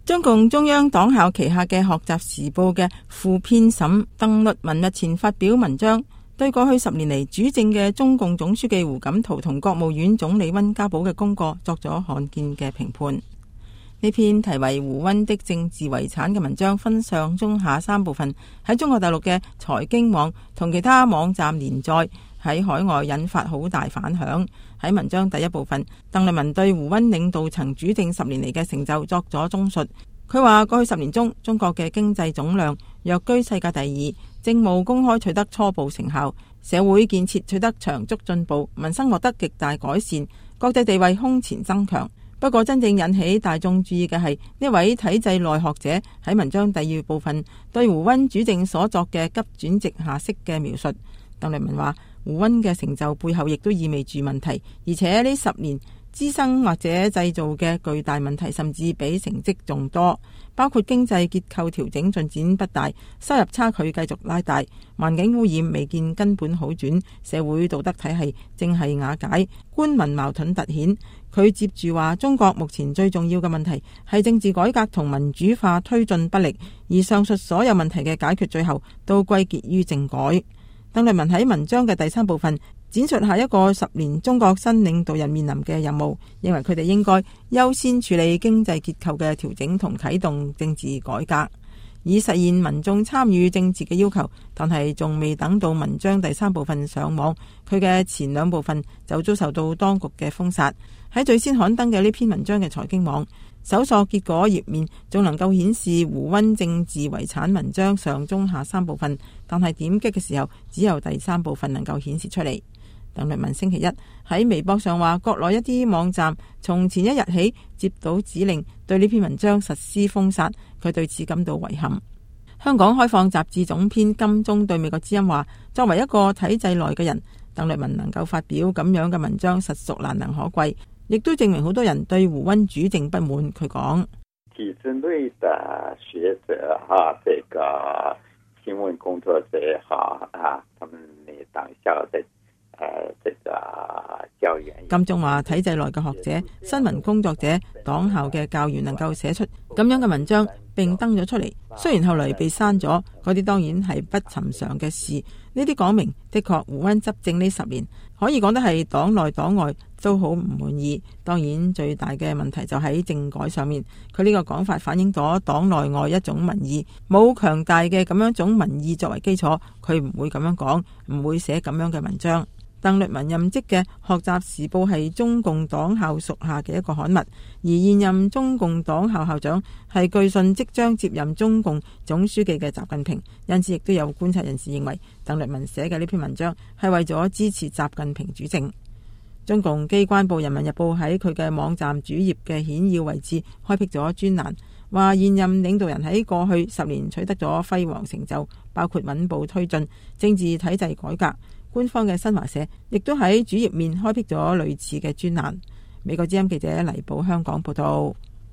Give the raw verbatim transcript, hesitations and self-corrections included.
中共中央黨校旗下嘅《學習時報》嘅副編審鄧律文日前發表文章，對過去十年嚟主政嘅中共總書記胡錦濤同國務院總理溫家寶嘅功過作咗罕見嘅評判。呢篇題為《胡溫的政治遺產》嘅文章分上中下三部分，喺中國大陸嘅財經網同其他網站連載，喺海外引發好大反響。喺文章第一部分，鄧律文對胡溫領導層主政十年嚟嘅成就作咗綜述。佢話過去十年中，中國嘅經濟總量躍居世界第二，政務公開取得初步成效，社會建設取得長足進步，民生獲得極大改善，國際地位空前增強。不過真正引起大眾注意嘅係呢位體制內學者喺文章第二部分對胡溫主政所作嘅急轉直下式嘅描述。鄧律文話，胡溫嘅成就背後亦都意味住問題，而且呢十年滋生或者製造嘅巨大問題甚至比成績仲多，包括經濟結構調整進展不大，收入差距繼續拉大，環境污染未見根本好轉，社會道德體系正係瓦解，官民矛盾突顯。佢接住話，中國目前最重要嘅問題係政治改革同民主化推進不力，而上述所有問題嘅解決最後都歸結於政改。鄧律文喺文章嘅第三部分展述下一個十年中國新領導人面臨嘅任務，認為佢哋應該優先處理經濟結構嘅調整同啟動政治改革，以實現民眾參與政治嘅要求。但係仲未等到文章第三部分上網，佢嘅前兩部分就遭受到當局嘅封殺。喺最先刊登嘅呢篇文章嘅財經網搜索結果頁面仲能夠顯示胡溫政治遺產文章上中下三部分，但係點擊嘅時候只有第三部分能夠顯示出嚟。鄧律文星期一喺微博上話，國內一啲網站從前一日起接到指令對呢篇文章實施封殺，佢對此感到遺憾。香港開放雜誌總編金鐘對美國之音話，作為一個體制內嘅人，鄧律文能夠發表咁樣嘅文章實屬難能可貴，亦都證明好多人對胡溫主政不滿。佢講， 體制內的學者哈，這個新聞工作者哈啊，他們當校的誒，這個教員。 金鐘話，體制內嘅學者、新聞工作者、黨校嘅教員能夠寫出咁樣嘅文章並登咗出嚟，雖然後來被刪咗，嗰啲當然係不尋常嘅事。呢啲講明的確胡溫執政呢十年可以講得係黨內黨外都好唔滿意。當然最大嘅問題就喺政改上面，佢呢個講法反映咗黨內外一種民意，冇強大嘅咁樣種民意作為基礎，佢唔會咁樣講，唔會寫咁樣嘅文章。鄧律文任職嘅《學習時報》係中共黨校屬下嘅一個刊物，而現任中共黨校校長係據信即將接任中共總書記嘅習近平，因此亦都有觀察人士認為鄧律文寫嘅呢篇文章係為咗支持習近平主政。中共機關報《人民日報》喺佢嘅網站主頁嘅顯要位置開闢咗專欄，話現任領導人喺過去十年取得咗輝煌成就，包括穩步推進政治體制改革。官方嘅新華社亦都喺主頁面開闢咗類似嘅專欄。美國之音記者黎寶香港報道。